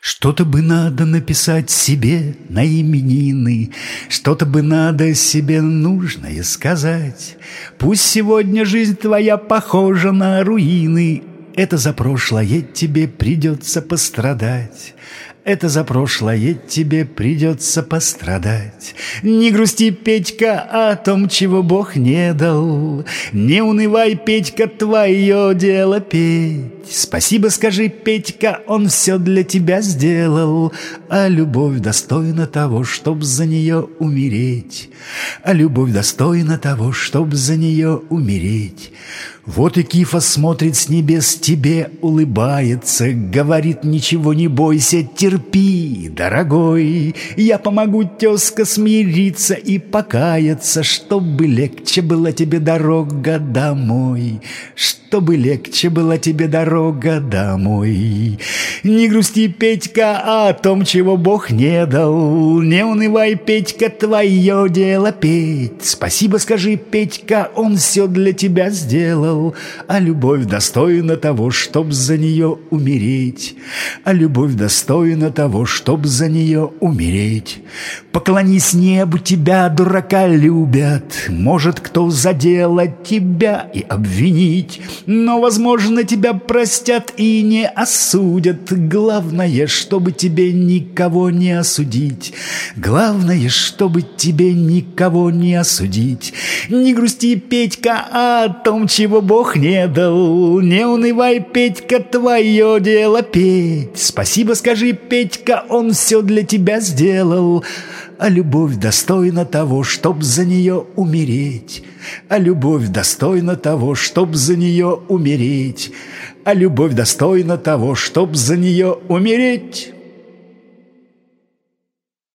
Что-то бы надо написать себе на именины, что-то бы надо себе нужное сказать. Пусть сегодня жизнь твоя похожа на руины, это за прошлое тебе придется пострадать. Это за прошлое тебе придется пострадать. Не грусти, Петька, о том, чего Бог не дал. Не унывай, Петька, твое дело петь. Спасибо скажи, Петька, он все для тебя сделал. А любовь достойна того, чтоб за нее умереть. А любовь достойна того, чтоб за нее умереть. Вот и Кифа смотрит с небес, тебе улыбается, говорит: ничего не бойся, терпи, дорогой. Я помогу, тезка, смириться и покаяться, чтобы легче была тебе дорога домой, чтобы легче была тебе дорога домой. Не грусти, Петька, о том, чего Бог не дал. Не унывай, Петька, твое дело петь. Спасибо скажи, Петька, он все для тебя сделал. А любовь достойна того, чтоб за нее умереть. А любовь достойна того, чтоб за нее умереть. Поклонись небу, тебя, дурака, любят. Может, кто задела тебя и обвинить, но, возможно, тебя простят и не осудят. Главное, чтобы тебе никого не осудить. Главное, чтобы тебе никого не осудить. Не грусти, Петька, о том, чего Бог не дал. Не унывай, Петька, твое дело петь. Спасибо скажи, Петька, он все для тебя сделал. А любовь достойна того, чтоб за нее умереть. А любовь достойна того, чтоб за нее умереть. А любовь достойна того, чтоб за нее умереть.